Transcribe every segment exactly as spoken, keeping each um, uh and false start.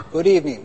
Good evening.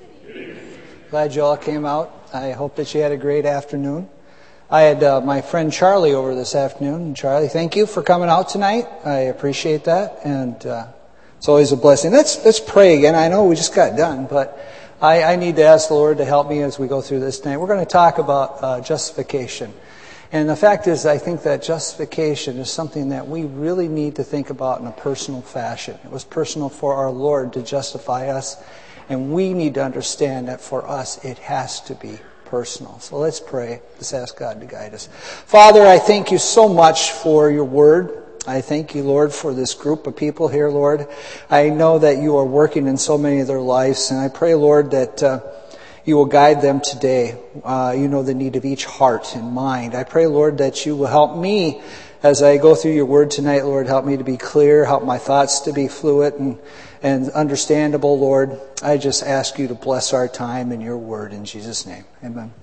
Glad you all came out. I hope that you had a great afternoon. I had uh, my friend Charlie over this afternoon. Charlie, thank you for coming out tonight. I appreciate that, and uh, it's always a blessing. Let's let's pray again. I know we just got done, but I, I need to ask the Lord to help me as we go through this tonight. We're going to talk about uh, justification. And the fact is, I think that justification is something that we really need to think about in a personal fashion. It was personal for our Lord to justify us, and we need to understand that for us it has to be personal. So let's pray. Let's ask God to guide us. Father, I thank you so much for your word. I thank you, Lord, for this group of people here, Lord. I know that you are working in so many of their lives, and I pray, Lord, that uh, you will guide them today. Uh, you know the need of each heart and mind. I pray, Lord, that you will help me as I go through your word tonight, Lord. Help me to be clear. Help my thoughts to be fluid and, and understandable, Lord. I just ask you to bless our time in your word in Jesus' name. Amen.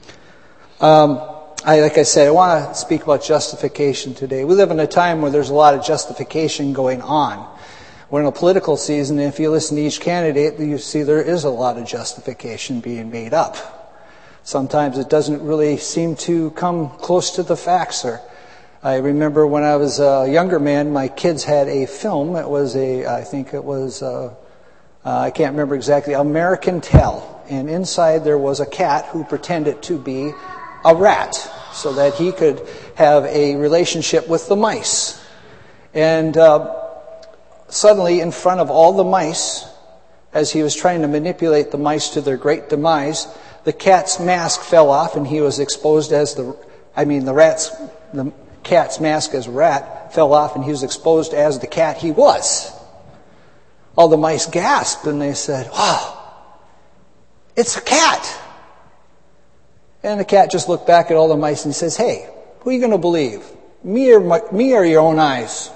Um, I, like I said, I want to speak about justification today. We live in a time where there's a lot of justification going on. We're in a political season, and if you listen to each candidate, you see there is a lot of justification being made up. Sometimes it doesn't really seem to come close to the facts. Or I remember when I was a younger man, my kids had a film. It was a, I think it was, uh, uh, I can't remember exactly, American Tail. And inside there was a cat who pretended to be a rat so that he could have a relationship with the mice. And uh, suddenly, in front of all the mice, as he was trying to manipulate the mice to their great demise, the cat's mask fell off and he was exposed as the, I mean the rat's, the cat's mask as a rat fell off and he was exposed as the cat he was. All the mice gasped and they said, "Wow, it's a cat." And the cat just looked back at all the mice and says, "Hey, who are you going to believe? Me or my, me or your own eyes?"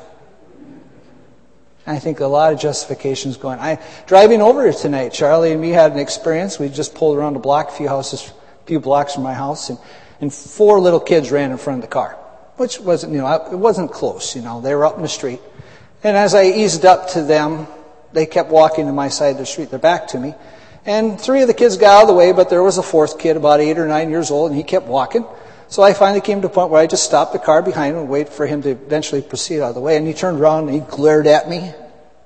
I think a lot of justification is going on. I driving over here tonight, Charlie and me had an experience. We just pulled around a block, a few houses, a few blocks from my house, and, and four little kids ran in front of the car, which wasn't, you know, it wasn't close, you know. They were up in the street. And as I eased up to them, they kept walking to my side of the street, their back to me. And three of the kids got out of the way, but there was a fourth kid, about eight or nine years old, and he kept walking. So I finally came to a point where I just stopped the car behind him and waited for him to eventually proceed out of the way. And he turned around and he glared at me.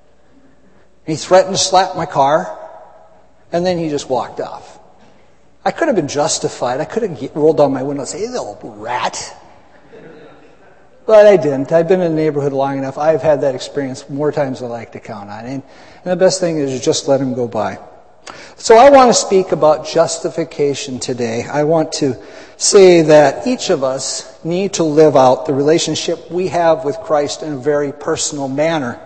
He threatened to slap my car. And then he just walked off. I could have been justified. I could have rolled down my window and said, "Hey, little rat." But I didn't. I've been in the neighborhood long enough. I've had that experience more times than I like to count on. And, and the best thing is just let him go by. So I want to speak about justification today. I want to say that each of us need to live out the relationship we have with Christ in a very personal manner.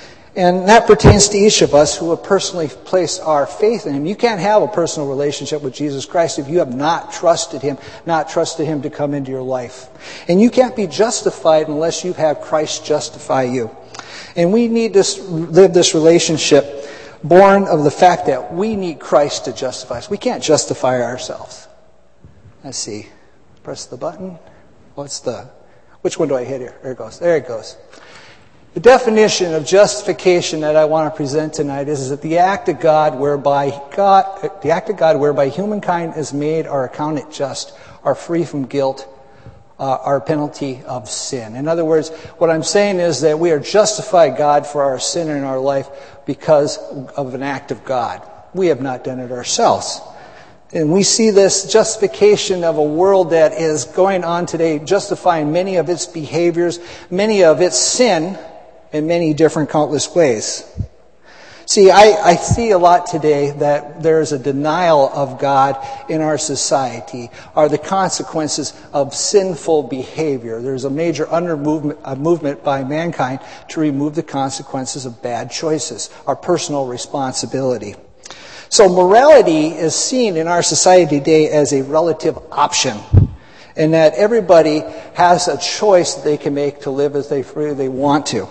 And that pertains to each of us who have personally placed our faith in Him. You can't have a personal relationship with Jesus Christ if you have not trusted Him, not trusted Him to come into your life. And you can't be justified unless you have Christ justify you. And we need to live this relationship born of the fact that we need Christ to justify us. We can't justify ourselves. Let's see. Press the button. What's the... Which one do I hit here? There it goes. There it goes. The definition of justification that I want to present tonight is that the act of God whereby God, the act of God whereby humankind is made or accounted just, are free from guilt, uh, our penalty of sin. In other words, what I'm saying is that we are justified God for our sin in our life because of an act of God. We have not done it ourselves. And we see this justification of a world that is going on today, justifying many of its behaviors, many of its sin, in many different countless ways. See, I, I see a lot today that there is a denial of God in our society, are the consequences of sinful behavior. There's a major under movement, a movement by mankind to remove the consequences of bad choices, our personal responsibility. So morality is seen in our society today as a relative option, and that everybody has a choice that they can make to live as they freely they want to.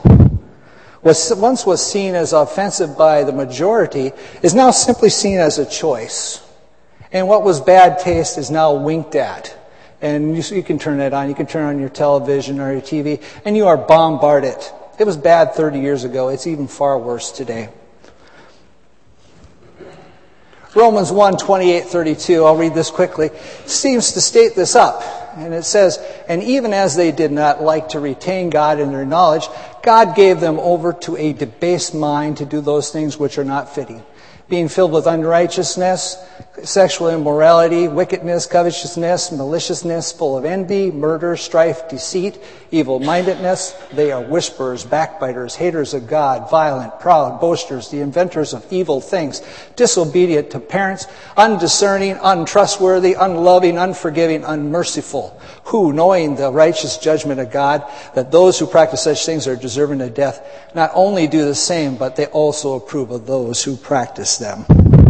What once was seen as offensive by the majority is now simply seen as a choice. And what was bad taste is now winked at. And you, you can turn that on. You can turn on your television or your T V, and you are bombarded. It was bad thirty years ago. It's even far worse today. Romans one, twenty-eight, thirty-two, I'll read this quickly, seems to state this up. And it says, and even as they did not like to retain God in their knowledge, God gave them over to a debased mind to do those things which are not fitting, being filled with unrighteousness, sexual immorality, wickedness, covetousness, maliciousness, full of envy, murder, strife, deceit, evil-mindedness. They are whisperers, backbiters, haters of God, violent, proud, boasters, the inventors of evil things, disobedient to parents, undiscerning, untrustworthy, unloving, unforgiving, unmerciful, who, knowing the righteous judgment of God, that those who practice such things are deserving of death, not only do the same, but they also approve of those who practice them.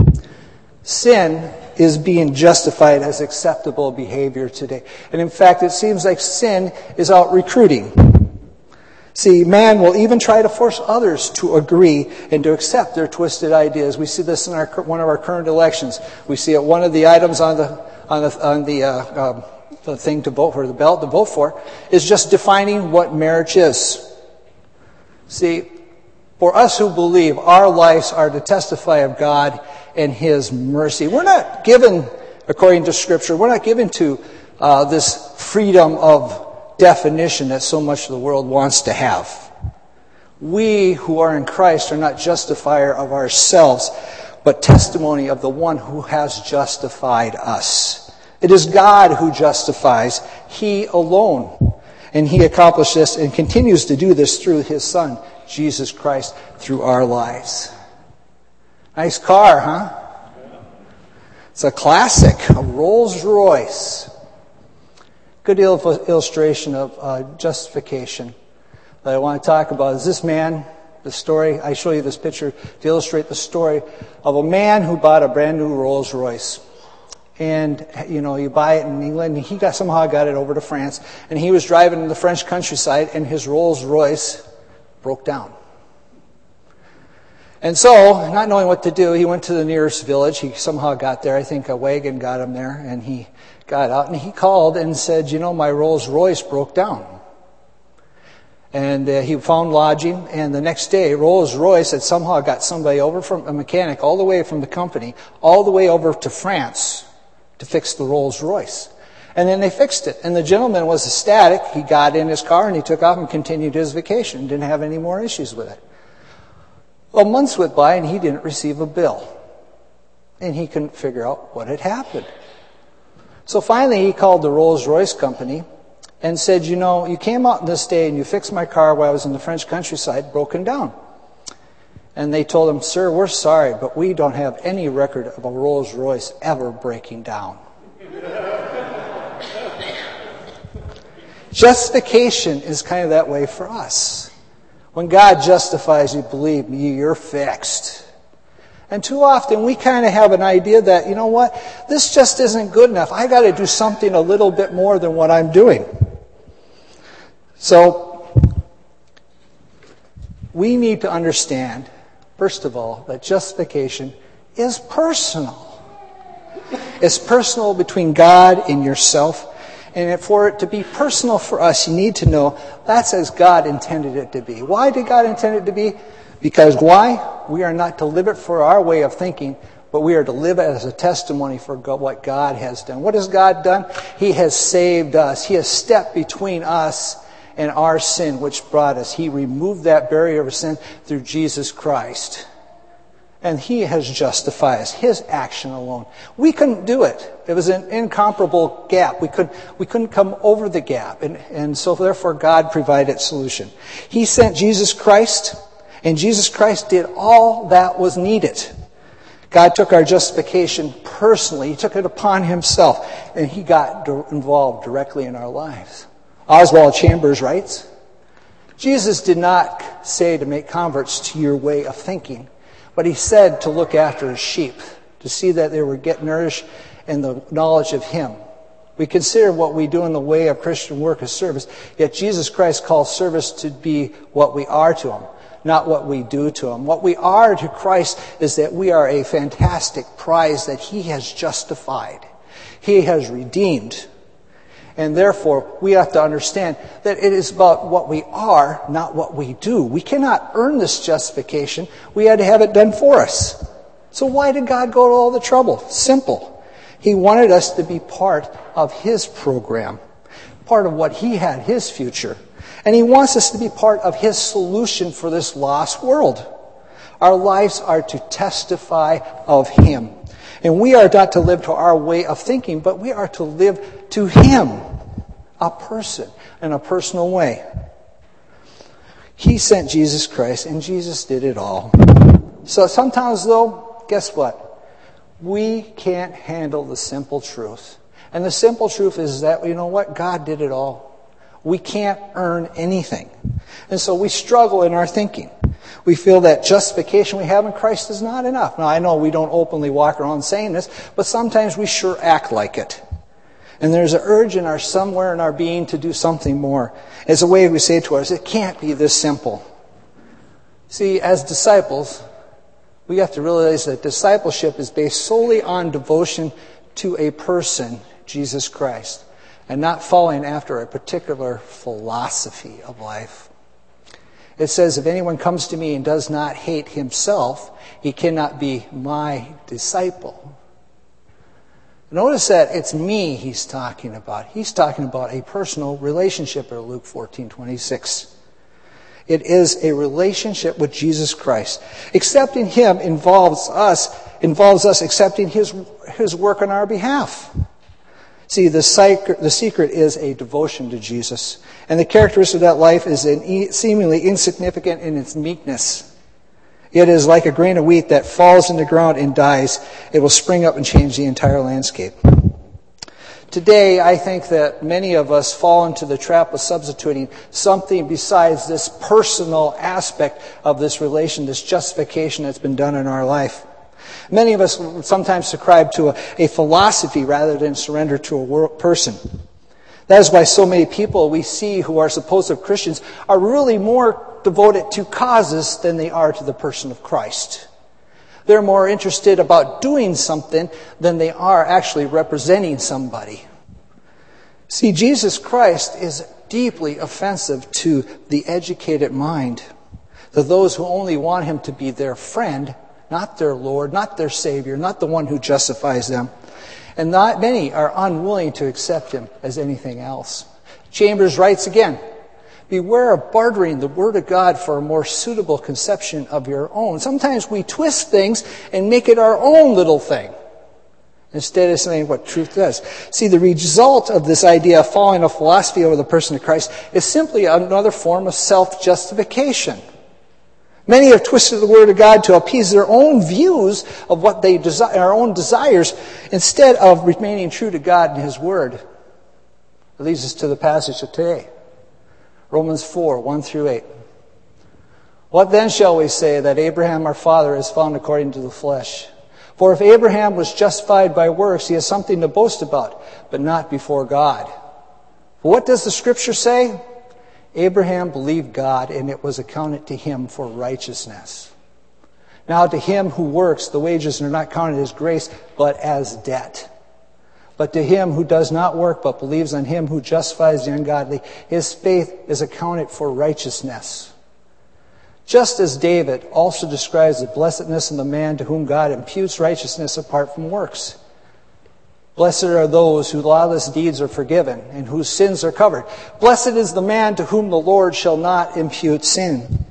Sin is being justified as acceptable behavior today. And in fact, it seems like sin is out recruiting. See, man will even try to force others to agree and to accept their twisted ideas. We see this in our, one of our current elections. We see it, one of the items on the on the on the, uh, um, the thing to vote for, the ballot to vote for, is just defining what marriage is. See, for us who believe, our lives are to testify of God and His mercy. We're not given, according to Scripture, we're not given to uh, this freedom of definition that so much of the world wants to have. We who are in Christ are not justifier of ourselves, but testimony of the one who has justified us. It is God who justifies, He alone. And He accomplished this and continues to do this through His Son, Jesus Christ, through our lives. Nice car, huh? It's a classic, a Rolls Royce. Good il- illustration of uh, justification that I want to talk about is this man, the story. I show you this picture to illustrate the story of a man who bought a brand new Rolls Royce. And, you know, you buy it in England, and he got somehow got it over to France. And he was driving in the French countryside, and his Rolls Royce broke down. And so, not knowing what to do, he went to the nearest village. He somehow got there. I think a wagon got him there, and he got out. And he called and said, you know, my Rolls Royce broke down. And uh, he found lodging, and the next day, Rolls Royce had somehow got somebody over from a mechanic all the way from the company, all the way over to France to fix the Rolls Royce. And then they fixed it. And the gentleman was ecstatic. He got in his car and he took off and continued his vacation. Didn't have any more issues with it. Well, months went by and he didn't receive a bill. And he couldn't figure out what had happened. So finally he called the Rolls Royce company and said, you know, you came out this day and you fixed my car while I was in the French countryside, broken down. And they told him, sir, we're sorry, but we don't have any record of a Rolls Royce ever breaking down. Justification is kind of that way for us. When God justifies you, believe me, you're fixed. And too often we kind of have an idea that, you know what, this just isn't good enough. I got to do something a little bit more than what I'm doing. So we need to understand, first of all, that justification is personal. It's personal between God and yourself. And for it to be personal for us, you need to know that's as God intended it to be. Why did God intend it to be? Because why? We are not to live it for our way of thinking, but we are to live it as a testimony for God, what God has done. What has God done? He has saved us. He has stepped between us and our sin, which brought us. He removed that barrier of sin through Jesus Christ. And He has justified us, His action alone. We couldn't do it. It was an incomparable gap. We couldn't, we couldn't come over the gap. And, and so therefore God provided solution. He sent Jesus Christ, and Jesus Christ did all that was needed. God took our justification personally. He took it upon Himself, and He got involved directly in our lives. Oswald Chambers writes, Jesus did not say to make converts to your way of thinking, but He said to look after His sheep, to see that they were get nourished in the knowledge of Him. We consider what we do in the way of Christian work as service, yet Jesus Christ calls service to be what we are to Him, not what we do to Him. What we are to Christ is that we are a fantastic prize that He has justified. He has redeemed. And therefore, we have to understand that it is about what we are, not what we do. We cannot earn this justification. We had to have it done for us. So why did God go to all the trouble? Simple. He wanted us to be part of His program, part of what He had, His future. And He wants us to be part of His solution for this lost world. Our lives are to testify of Him. And we are not to live to our way of thinking, but we are to live to Him, a person, in a personal way. He sent Jesus Christ, and Jesus did it all. So sometimes, though, guess what? We can't handle the simple truth. And the simple truth is that, you know what? God did it all. We can't earn anything. And so we struggle in our thinking. We feel that justification we have in Christ is not enough. Now, I know we don't openly walk around saying this, but sometimes we sure act like it. And there's an urge in our somewhere in our being to do something more. It's a way we say to us, it can't be this simple. See, as disciples, we have to realize that discipleship is based solely on devotion to a person, Jesus Christ, and not following after a particular philosophy of life. It says, if anyone comes to me and does not hate himself, he cannot be my disciple. Notice that it's me he's talking about. He's talking about a personal relationship in Luke fourteen twenty-six. It is a relationship with Jesus Christ. Accepting Him involves us, involves us accepting His, His work on our behalf. See, the secret, the secret is a devotion to Jesus. And the characteristic of that life is an seemingly insignificant in its meekness. It is like a grain of wheat that falls in the ground and dies. It will spring up and change the entire landscape. Today, I think that many of us fall into the trap of substituting something besides this personal aspect of this relation, this justification that's been done in our life. Many of us sometimes subscribe to a, a philosophy rather than surrender to a world, person. That is why so many people we see who are supposed Christians are really more devoted to causes than they are to the person of Christ. They're more interested about doing something than they are actually representing somebody. See, Jesus Christ is deeply offensive to the educated mind, to those who only want Him to be their friend, not their Lord, not their Savior, not the one who justifies them. And not many are unwilling to accept Him as anything else. Chambers writes again, beware of bartering the Word of God for a more suitable conception of your own. Sometimes we twist things and make it our own little thing, instead of saying what truth does. See, the result of this idea of following a philosophy over the person of Christ is simply another form of self-justification. Many have twisted the Word of God to appease their own views of what they desire, our own desires, instead of remaining true to God and His Word. It leads us to the passage of today. Romans four, one through eight. What then shall we say that Abraham our father is found according to the flesh? For if Abraham was justified by works, he has something to boast about, but not before God. For what does the Scripture say? Abraham believed God, and it was accounted to him for righteousness. Now to him who works, the wages are not counted as grace, but as debt. But to him who does not work, but believes on Him who justifies the ungodly, his faith is accounted for righteousness. Just as David also describes the blessedness of the man to whom God imputes righteousness apart from works. Blessed are those whose lawless deeds are forgiven and whose sins are covered. Blessed is the man to whom the Lord shall not impute sin.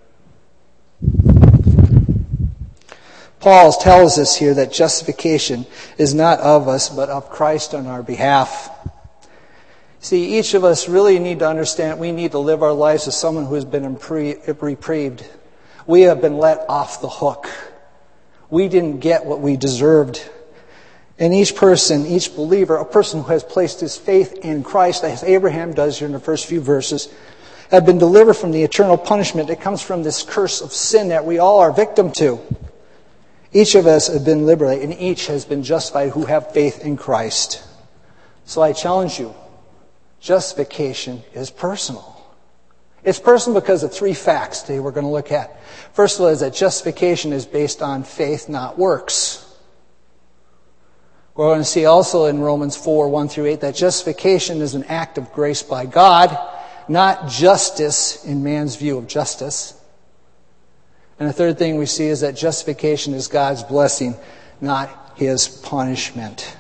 Paul tells us here that justification is not of us, but of Christ on our behalf. See, each of us really need to understand we need to live our lives as someone who has been reprieved. We have been let off the hook. We didn't get what we deserved. And each person, each believer, a person who has placed his faith in Christ, as Abraham does here in the first few verses, have been delivered from the eternal punishment that comes from this curse of sin that we all are victim to. Each of us have been liberated, and each has been justified who have faith in Christ. So I challenge you, justification is personal. It's personal because of three facts today we're going to look at. First of all is that justification is based on faith, not works. We're going to see also in Romans four, one through eight, that justification is an act of grace by God, not justice in man's view of justice. And the third thing we see is that justification is God's blessing, not His punishment.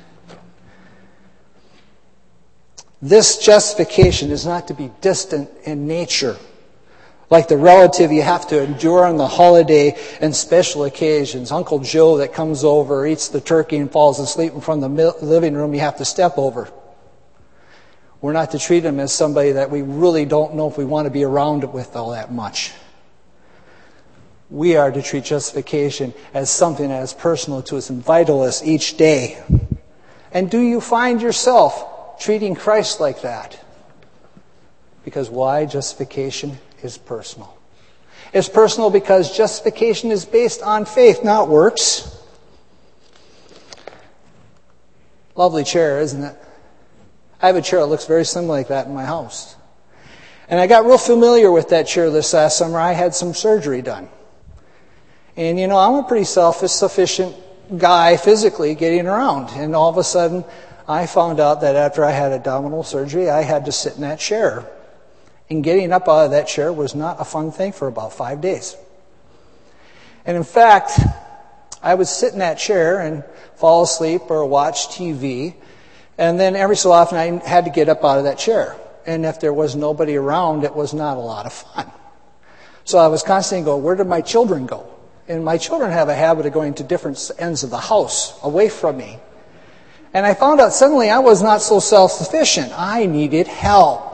This justification is not to be distant in nature, like the relative you have to endure on the holiday and special occasions. Uncle Joe that comes over, eats the turkey and falls asleep in front of the living room you have to step over. We're not to treat him as somebody that we really don't know if we want to be around with all that much. We are to treat justification as something that is personal to us and vital to us each day. And do you find yourself treating Christ like that? Because why? Justification is personal. It's personal because justification is based on faith, not works. Lovely chair, isn't it? I have a chair that looks very similar like that in my house. And I got real familiar with that chair this last summer. I had some surgery done. And you know, I'm a pretty self-sufficient guy physically getting around. And all of a sudden, I found out that after I had abdominal surgery, I had to sit in that chair. And getting up out of that chair was not a fun thing for about five days. And in fact, I would sit in that chair and fall asleep or watch T V. And then every so often I had to get up out of that chair. And if there was nobody around, it was not a lot of fun. So I was constantly going, where did my children go? And my children have a habit of going to different ends of the house, away from me. And I found out suddenly I was not so self-sufficient. I needed help.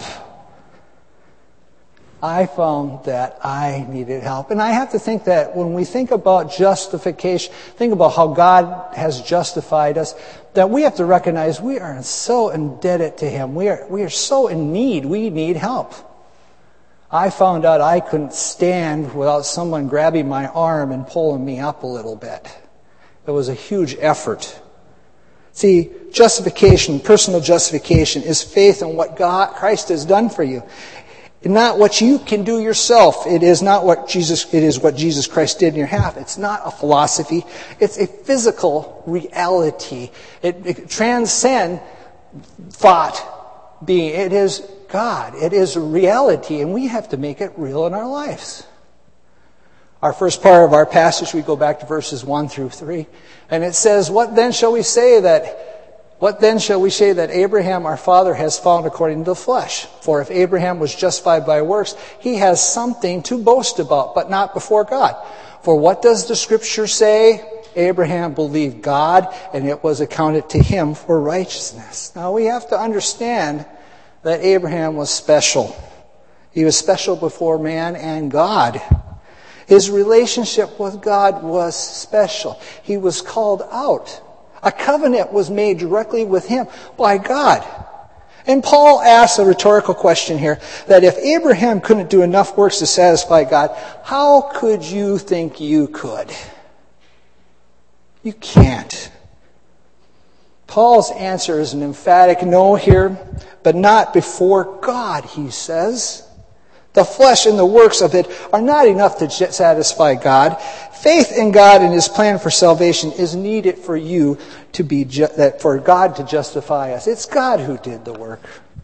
I found that I needed help. And I have to think that when we think about justification, think about how God has justified us, that we have to recognize we are so indebted to Him. We are, we are so in need. We need help. I found out I couldn't stand without someone grabbing my arm and pulling me up a little bit. It was a huge effort. See, justification, personal justification, is faith in what God, Christ has done for you. Not what you can do yourself. It is not what Jesus, it is what Jesus Christ did in your behalf. It's not a philosophy. It's a physical reality. It, it transcends thought being. It is God. It is reality, and we have to make it real in our lives. Our first part of our passage, we go back to verses one through three, and it says, What then shall we say that What then shall we say that Abraham our father has found according to the flesh? For if Abraham was justified by works, he has something to boast about, but not before God. For what does the Scripture say? Abraham believed God, and it was accounted to him for righteousness. Now we have to understand that Abraham was special. He was special before man and God. His relationship with God was special. He was called out. A covenant was made directly with him by God. And Paul asks a rhetorical question here, that if Abraham couldn't do enough works to satisfy God, how could you think you could? You can't. Paul's answer is an emphatic no here, but not before God, he says. The flesh and the works of it are not enough to satisfy God. Faith in God and His plan for salvation is needed for you to be ju- that for God to justify us. It's God who did the work.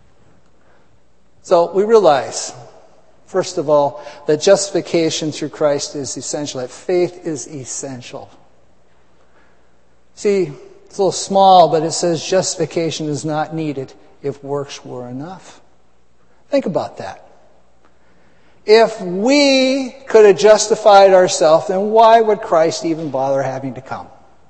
So we realize, first of all, that justification through Christ is essential. That faith is essential. See, it's a little small, but it says justification is not needed if works were enough. Think about that. If we could have justified ourselves, then why would Christ even bother having to come?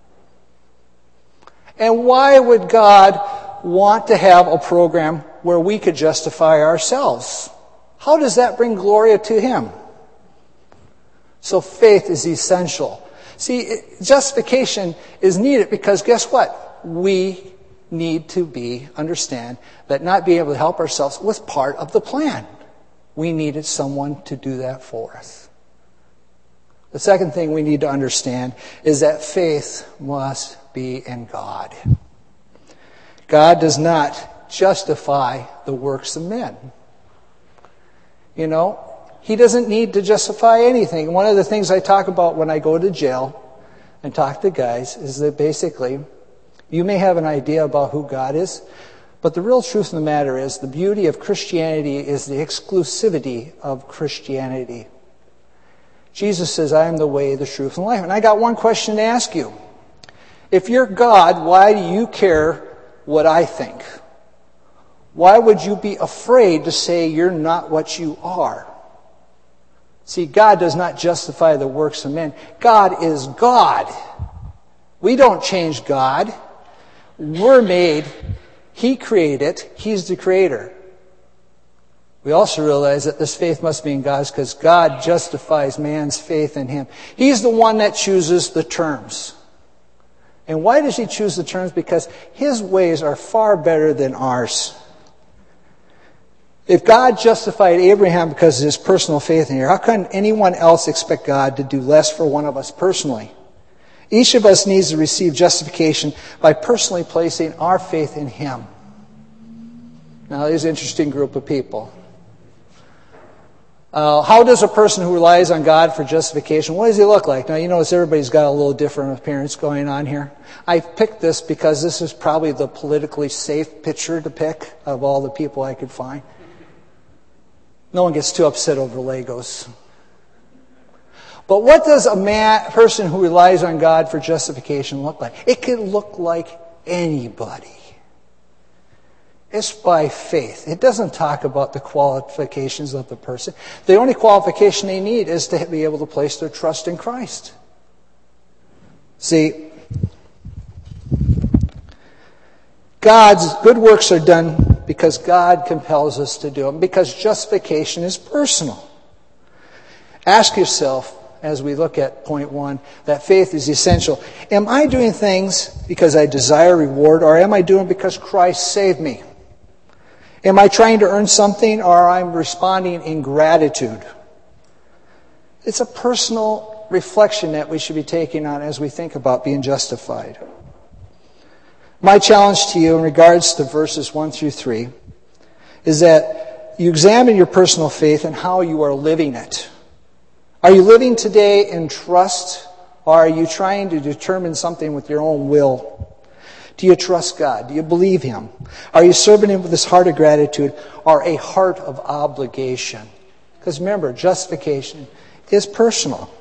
And why would God want to have a program where we could justify ourselves? How does that bring glory to Him? So faith is essential. See, justification is needed because guess what? We need to be, understand that not being able to help ourselves was part of the plan. We needed someone to do that for us. The second thing we need to understand is that faith must be in God. God does not justify the works of men. You know, He doesn't need to justify anything. One of the things I talk about when I go to jail and talk to guys is that basically, you may have an idea about who God is, but the real truth of the matter is the beauty of Christianity is the exclusivity of Christianity. Jesus says, I am the way, the truth, and life. And I got one question to ask you. If you're God, why do you care what I think? Why would you be afraid to say you're not what you are? See, God does not justify the works of men. God is God. We don't change God. We're made. He created. He's the creator. We also realize that this faith must be in God's because God justifies man's faith in Him. He's the one that chooses the terms. And why does He choose the terms? Because His ways are far better than ours. If God justified Abraham because of his personal faith in Him, how can anyone else expect God to do less for one of us personally? Each of us needs to receive justification by personally placing our faith in Him. Now, there's an interesting group of people. Uh, how does a person who relies on God for justification, what does he look like? Now, you notice everybody's got a little different appearance going on here. I picked this because this is probably the politically safe picture to pick of all the people I could find. No one gets too upset over Legos. But what does a man, person who relies on God for justification look like? It can look like anybody. It's by faith. It doesn't talk about the qualifications of the person. The only qualification they need is to be able to place their trust in Christ. See, God's good works are done because God compels us to do them, because justification is personal. Ask yourself, as we look at point one, that faith is essential. Am I doing things because I desire reward, or am I doing it because Christ saved me? Am I trying to earn something, or I'm responding in gratitude? It's a personal reflection that we should be taking on as we think about being justified. My challenge to you in regards to verses one through three is that you examine your personal faith and how you are living it. Are you living today in trust, or are you trying to determine something with your own will? Do you trust God? Do you believe Him? Are you serving Him with this heart of gratitude or a heart of obligation? Because remember, justification is personal.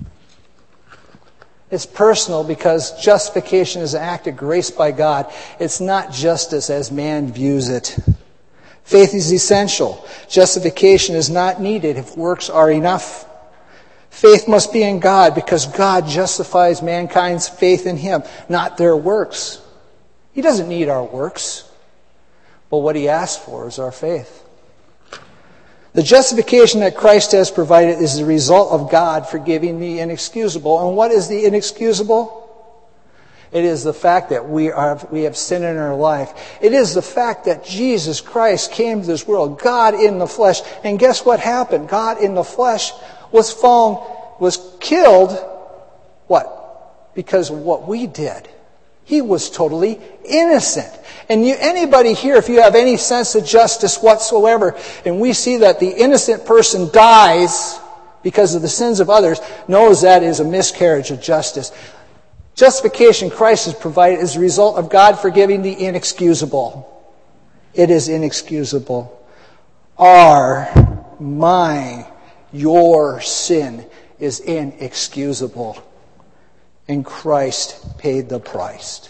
It's personal because justification is an act of grace by God. It's not justice as man views it. Faith is essential. Justification is not needed if works are enough. Faith must be in God because God justifies mankind's faith in Him, not their works. He doesn't need our works, but what He asks for is our faith. The justification that Christ has provided is the result of God forgiving the inexcusable. And what is the inexcusable? It is the fact that we are we have sin in our life. It is the fact that Jesus Christ came to this world, God in the flesh. And guess what happened? God in the flesh was found, was killed, what? Because of what we did. He was totally innocent. And you, anybody here, if you have any sense of justice whatsoever, and we see that the innocent person dies because of the sins of others, knows that is a miscarriage of justice. Justification Christ has provided is a result of God forgiving the inexcusable. It is inexcusable. Our, mine, your sin is inexcusable. And Christ paid the price.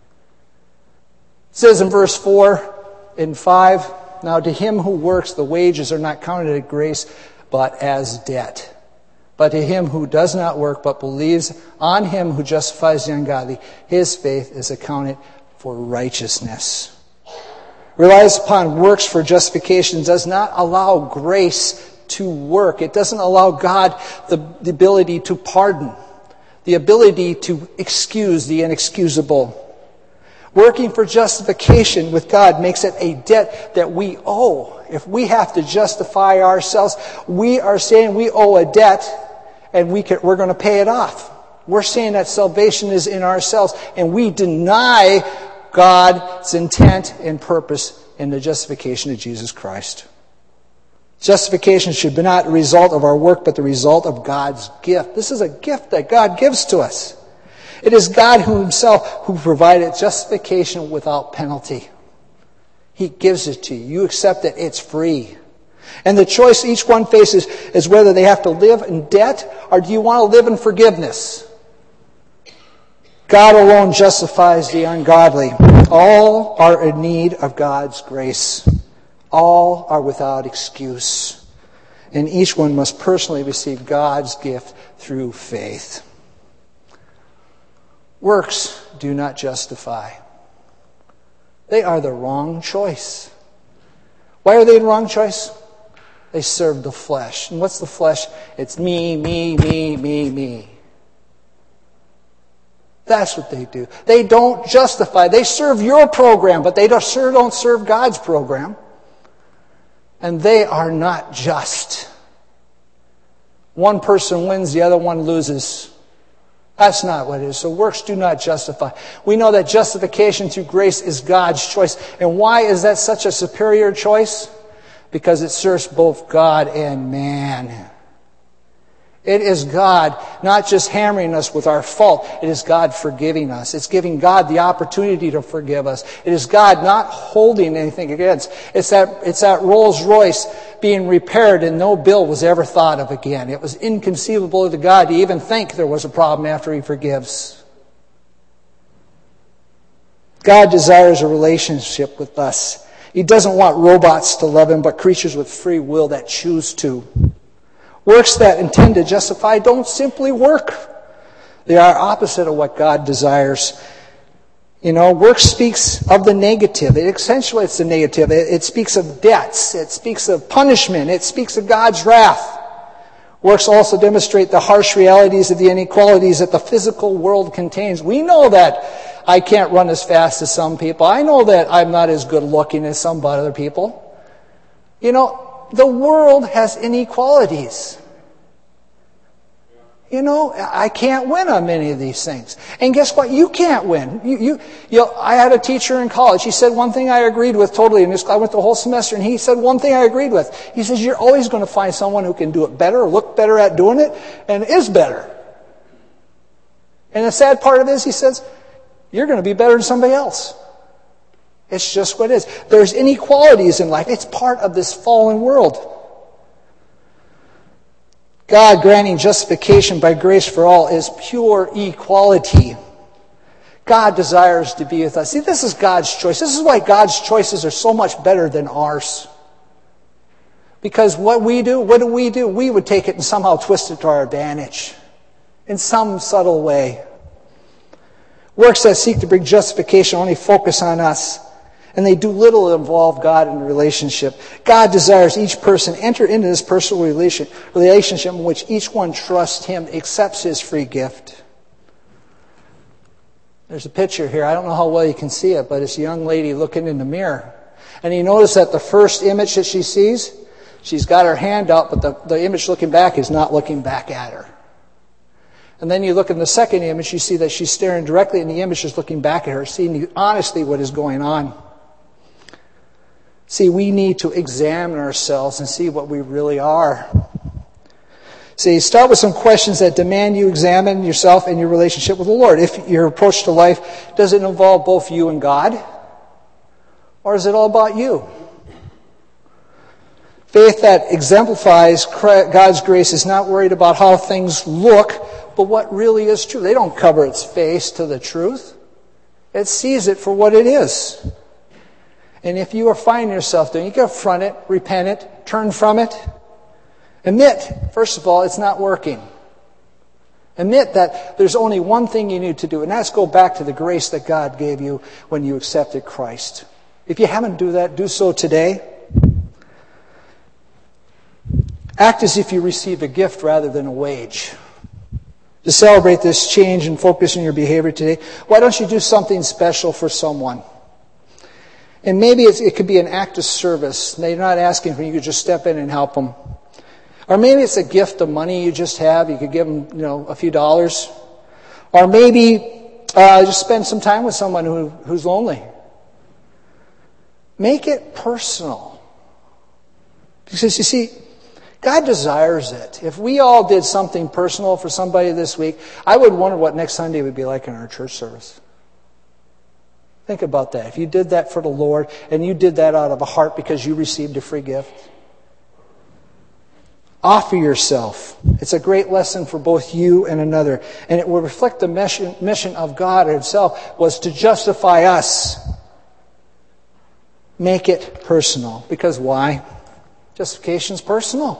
It says in verse four and five, now to him who works, the wages are not counted as grace, but as debt. But to him who does not work, but believes on Him who justifies the ungodly, his faith is accounted for righteousness. Relies upon works for justification does not allow grace to work. It doesn't allow God the, the ability to pardon, the ability to excuse the inexcusable. Working for justification with God makes it a debt that we owe. If we have to justify ourselves, we are saying we owe a debt and we can, we're going to pay it off. We're saying that salvation is in ourselves, and we deny God's intent and purpose in the justification of Jesus Christ. Justification should be not a result of our work, but the result of God's gift. This is a gift that God gives to us. It is God who Himself who provided justification without penalty. He gives it to you. You accept it. It's free. And the choice each one faces is whether they have to live in debt or do you want to live in forgiveness? God alone justifies the ungodly. All are in need of God's grace. All are without excuse. And each one must personally receive God's gift through faith. Works do not justify. They are the wrong choice. Why are they the wrong choice? They serve the flesh. And what's the flesh? It's me, me, me, me, me. That's what they do. They don't justify. They serve your program, but they don't, sure don't serve God's program. And they are not just. One person wins, the other one loses. That's not what it is. So works do not justify. We know that justification through grace is God's choice. And why is that such a superior choice? Because it serves both God and man. It is God not just hammering us with our fault. It is God forgiving us. It's giving God the opportunity to forgive us. It is God not holding anything against. It's that, it's that Rolls Royce being repaired and no bill was ever thought of again. It was inconceivable to God to even think there was a problem after He forgives. God desires a relationship with us. He doesn't want robots to love Him, but creatures with free will that choose to. Works that intend to justify don't simply work. They are opposite of what God desires. You know, work speaks of the negative. It accentuates the negative. It, it speaks of debts. It speaks of punishment. It speaks of God's wrath. Works also demonstrate the harsh realities of the inequalities that the physical world contains. We know that I can't run as fast as some people. I know that I'm not as good looking as some other people. You know, the world has inequalities. You know, I can't win on many of these things. And guess what? You can't win. You, you, you know, I had a teacher in college. He said one thing I agreed with totally. And I went the whole semester, and he said one thing I agreed with. He says, you're always going to find someone who can do it better, or look better at doing it, and is better. And the sad part of it is, he says, you're going to be better than somebody else. It's just what it is. There's inequalities in life. It's part of this fallen world. God granting justification by grace for all is pure equality. God desires to be with us. See, this is God's choice. This is why God's choices are so much better than ours. Because what we do, what do we do? We would take it and somehow twist it to our advantage. In some subtle way. Works that seek to bring justification only focus on us. And they do little to involve God in the relationship. God desires each person enter into this personal relation, relationship in which each one trusts Him, accepts His free gift. There's a picture here. I don't know how well you can see it, but it's a young lady looking in the mirror. And you notice that the first image that she sees, she's got her hand up, but the, the image looking back is not looking back at her. And then you look in the second image, you see that she's staring directly, and the image is looking back at her, seeing honestly what is going on. See, we need to examine ourselves and see what we really are. See, start with some questions that demand you examine yourself and your relationship with the Lord. If your approach to life, does it involve both you and God? Or is it all about you? Faith that exemplifies God's grace is not worried about how things look, but what really is true. They don't cover its face to the truth. It sees it for what it is. And if you are finding yourself doing, you confront it, repent it, turn from it. Admit, first of all, it's not working. Admit that there's only one thing you need to do, and that's go back to the grace that God gave you when you accepted Christ. If you haven't done that, do so today. Act as if you received a gift rather than a wage. To celebrate this change and focus on your behavior today, why don't you do something special for someone? And maybe it's, it could be an act of service. They're not asking for you to just step in and help them. Or maybe it's a gift of money you just have. You could give them, you know, a few dollars. Or maybe uh, just spend some time with someone who, who's lonely. Make it personal. Because you see, God desires it. If we all did something personal for somebody this week, I would wonder what next Sunday would be like in our church service. Think about that. If you did that for the Lord, and you did that out of a heart because you received a free gift, Offer yourself. It's a great lesson for both you and another. And it will reflect the mission, mission of God Himself was to justify us. Make it personal. Because why? Justification is personal.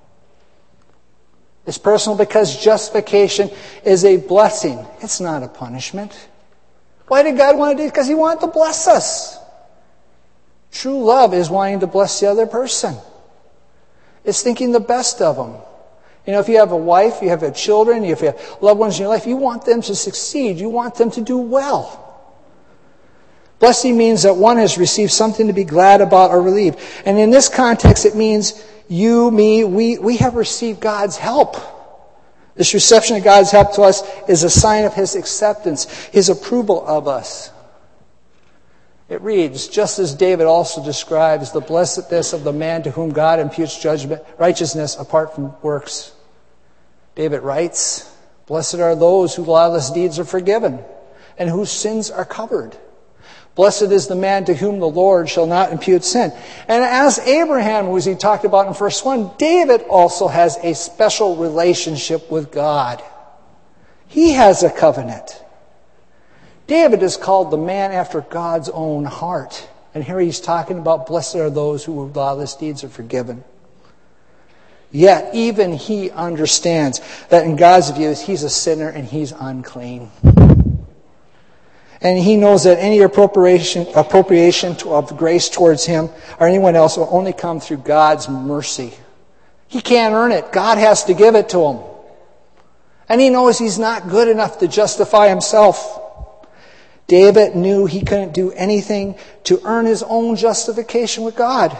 It's personal because justification is a blessing. It's not a punishment. Why did God want to do it? Because He wanted to bless us. True love is wanting to bless the other person. It's thinking the best of them. You know, if you have a wife, you have a children, if you have loved ones in your life, you want them to succeed. You want them to do well. Blessing means that one has received something to be glad about or relieved. And in this context, it means you, me, we, we have received God's help. This reception of God's help to us is a sign of His acceptance, His approval of us. It reads, just as David also describes the blessedness of the man to whom God imputes judgment, righteousness apart from works. David writes, blessed are those whose lawless deeds are forgiven and whose sins are covered. Blessed is the man to whom the Lord shall not impute sin. And as Abraham, as he talked about in verse one, David also has a special relationship with God. He has a covenant. David is called the man after God's own heart. And here he's talking about blessed are those whose lawless deeds are forgiven. Yet even he understands that in God's view, he's a sinner and he's unclean. And he knows that any appropriation, appropriation of grace towards him or anyone else will only come through God's mercy. He can't earn it. God has to give it to him. And he knows he's not good enough to justify himself. David knew he couldn't do anything to earn his own justification with God.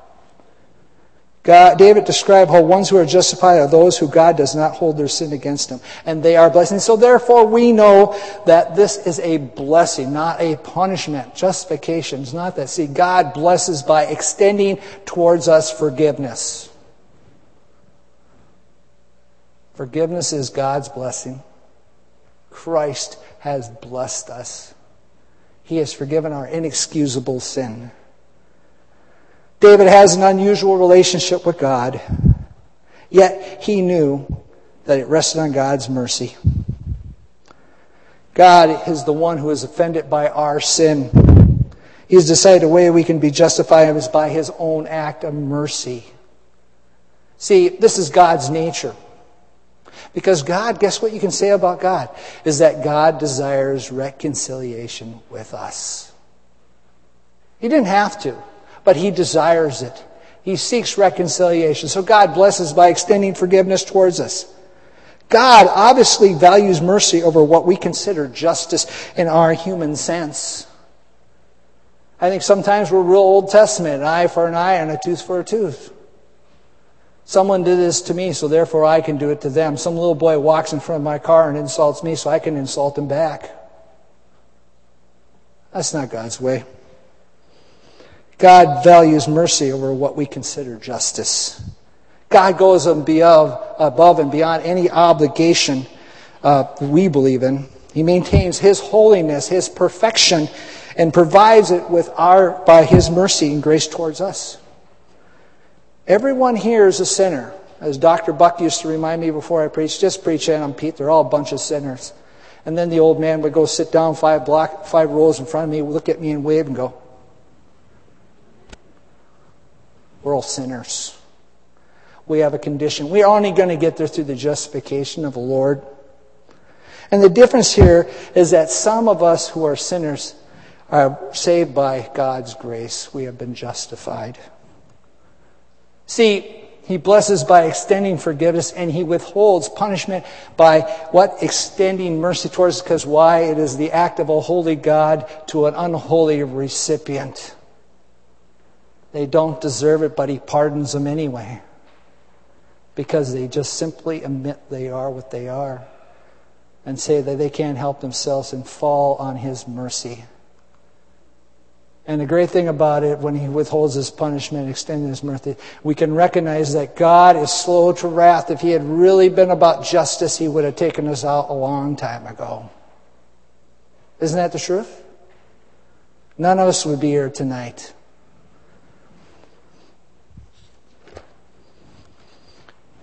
God, David described how ones who are justified are those who God does not hold their sin against them. And they are blessed. And so therefore we know that this is a blessing, not a punishment. Justification is not that. See, God blesses by extending towards us forgiveness. Forgiveness is God's blessing. Christ has blessed us. He has forgiven our inexcusable sin. David has an unusual relationship with God, yet he knew that it rested on God's mercy. God is the one who is offended by our sin. He has decided the way we can be justified is by His own act of mercy. See, this is God's nature. Because God, guess what you can say about God? Is that God desires reconciliation with us. He didn't have to, but He desires it. He seeks reconciliation. So God blesses by extending forgiveness towards us. God obviously values mercy over what we consider justice in our human sense. I think sometimes we're real Old Testament, an eye for an eye and a tooth for a tooth. Someone did this to me, so therefore I can do it to them. Some little boy walks in front of my car and insults me, so I can insult him back. That's not God's way. God values mercy over what we consider justice. God goes above and beyond any obligation uh, we believe in. He maintains His holiness, His perfection, and provides it with our by His mercy and grace towards us. Everyone here is a sinner. As Doctor Buck used to remind me before I preached, just preach in on Pete, they're all a bunch of sinners. And then the old man would go sit down five block, five rows in front of me, look at me and wave and go, we're all sinners. We have a condition. We're only going to get there through the justification of the Lord. And the difference here is that some of us who are sinners are saved by God's grace. We have been justified. See, He blesses by extending forgiveness, and He withholds punishment by what? Extending mercy towards us. Because why? It is the act of a holy God to an unholy recipient. They don't deserve it, but He pardons them anyway. Because they just simply admit they are what they are. And say that they can't help themselves and fall on His mercy. And the great thing about it, when He withholds His punishment, extending His mercy, we can recognize that God is slow to wrath. If He had really been about justice, He would have taken us out a long time ago. Isn't that the truth? None of us would be here tonight.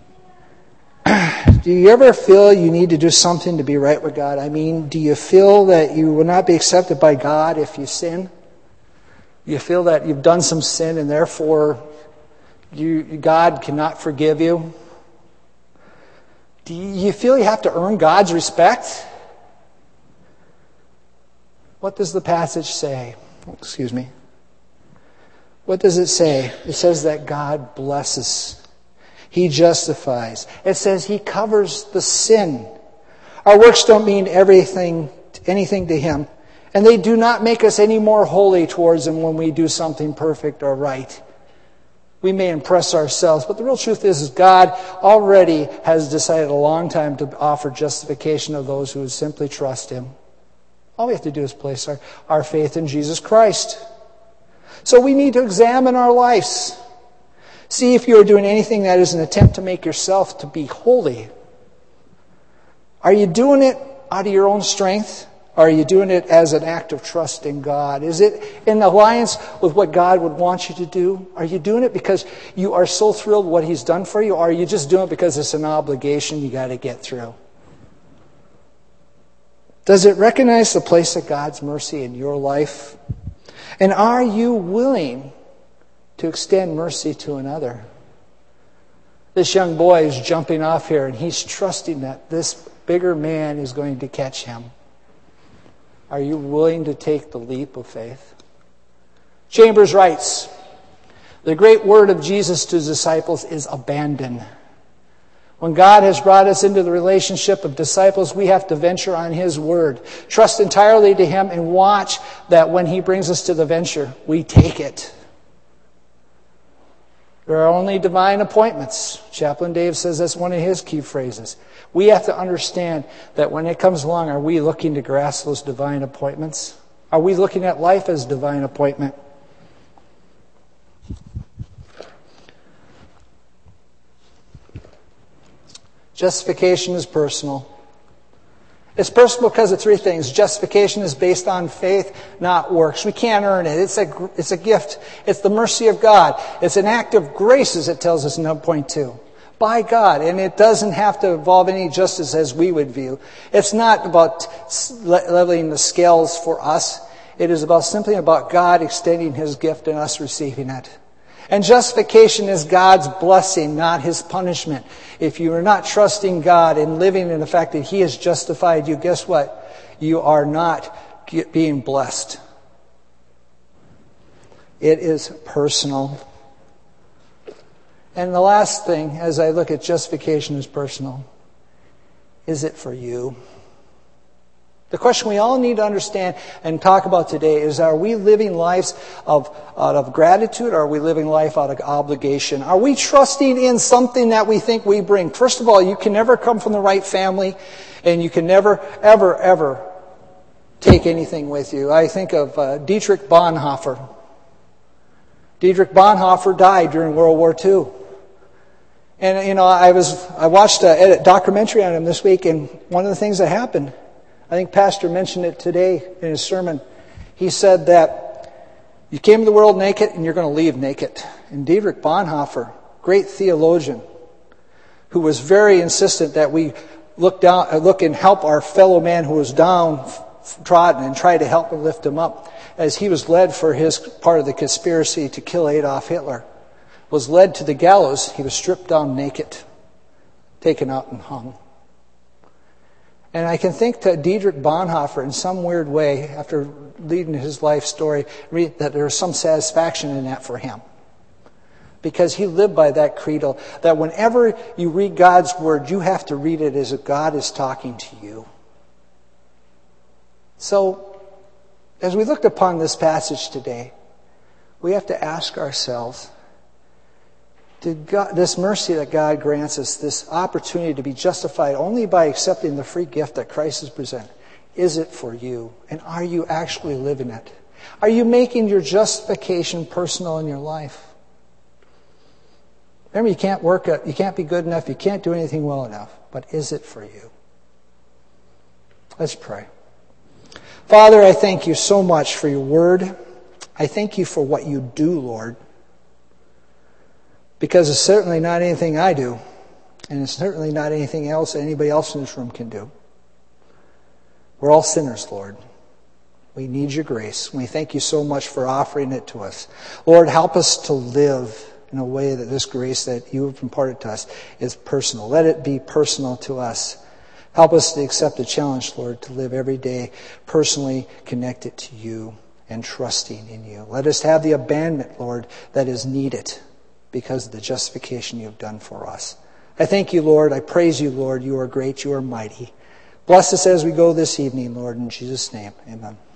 Do you ever feel you need to do something to be right with God? I mean, do you feel that you will not be accepted by God if you sin? You feel that you've done some sin and therefore you, God cannot forgive you? Do you feel you have to earn God's respect? What does the passage say? Oh, excuse me. What does it say? It says that God blesses. He justifies. It says He covers the sin. Our works don't mean everything, anything to Him. And they do not make us any more holy towards Him when we do something perfect or right. We may impress ourselves, but the real truth is, is God already has decided a long time to offer justification of those who simply trust Him. All we have to do is place our, our faith in Jesus Christ. So we need to examine our lives. See if you are doing anything that is an attempt to make yourself to be holy. Are you doing it out of your own strength? Or are you doing it as an act of trust in God? Is it in alliance with what God would want you to do? Are you doing it because you are so thrilled with what He's done for you? Or are you just doing it because it's an obligation you got to get through? Does it recognize the place of God's mercy in your life? And are you willing to extend mercy to another? This young boy is jumping off here and he's trusting that this bigger man is going to catch him. Are you willing to take the leap of faith? Chambers writes, the great word of Jesus to his disciples is abandon. When God has brought us into the relationship of disciples, we have to venture on His word. Trust entirely to Him and watch that when He brings us to the venture, we take it. There are only divine appointments. Chaplain Dave says that's one of his key phrases. We have to understand that when it comes along, are we looking to grasp those divine appointments? Are we looking at life as divine appointment? Justification is personal. It's personal because of three things. Justification is based on faith, not works. We can't earn it. It's a, it's a gift. It's the mercy of God. It's an act of grace, as it tells us in point two. By God. And it doesn't have to involve any justice as we would view. It's not about leveling the scales for us. It is about simply about God extending His gift and us receiving it. And justification is God's blessing, not His punishment. If you are not trusting God and living in the fact that He has justified you, guess what? You are not being blessed. It is personal. And the last thing, as I look at justification as personal, is it for you? The question we all need to understand and talk about today is, are we living lives of, out of gratitude, or are we living life out of obligation? Are we trusting in something that we think we bring? First of all, you can never come from the right family, and you can never, ever, ever take anything with you. I think of uh, Dietrich Bonhoeffer. Dietrich Bonhoeffer died during World War Two. And, you know, I was I watched a, a documentary on him this week, and one of the things that happened, I think Pastor mentioned it today in his sermon. He said that you came to the world naked and you're going to leave naked. And Dietrich Bonhoeffer, great theologian, who was very insistent that we look down, look and help our fellow man who was downtrodden and try to help and lift him up, as he was led for his part of the conspiracy to kill Adolf Hitler, was led to the gallows. He was stripped down naked, taken out and hung. And I can think to Dietrich Bonhoeffer in some weird way, after reading his life story, that there's some satisfaction in that for him. Because he lived by that credo, that whenever you read God's Word, you have to read it as if God is talking to you. So, as we look upon this passage today, we have to ask ourselves, Did God, this mercy that God grants us, this opportunity to be justified only by accepting the free gift that Christ has presented, is it for you? And are you actually living it? Are you making your justification personal in your life? Remember, you can't work at, you can't be good enough, you can't do anything well enough, but is it for you? Let's pray. Father, I thank you so much for your word. I thank you for what you do, Lord. Because it's certainly not anything I do. And it's certainly not anything else that anybody else in this room can do. We're all sinners, Lord. We need your grace. We thank you so much for offering it to us. Lord, help us to live in a way that this grace that you have imparted to us is personal. Let it be personal to us. Help us to accept the challenge, Lord, to live every day personally connected to you and trusting in you. Let us have the abandonment, Lord, that is needed because of the justification you have done for us. I thank you, Lord. I praise you, Lord. You are great. You are mighty. Bless us as we go this evening, Lord, in Jesus' name. Amen.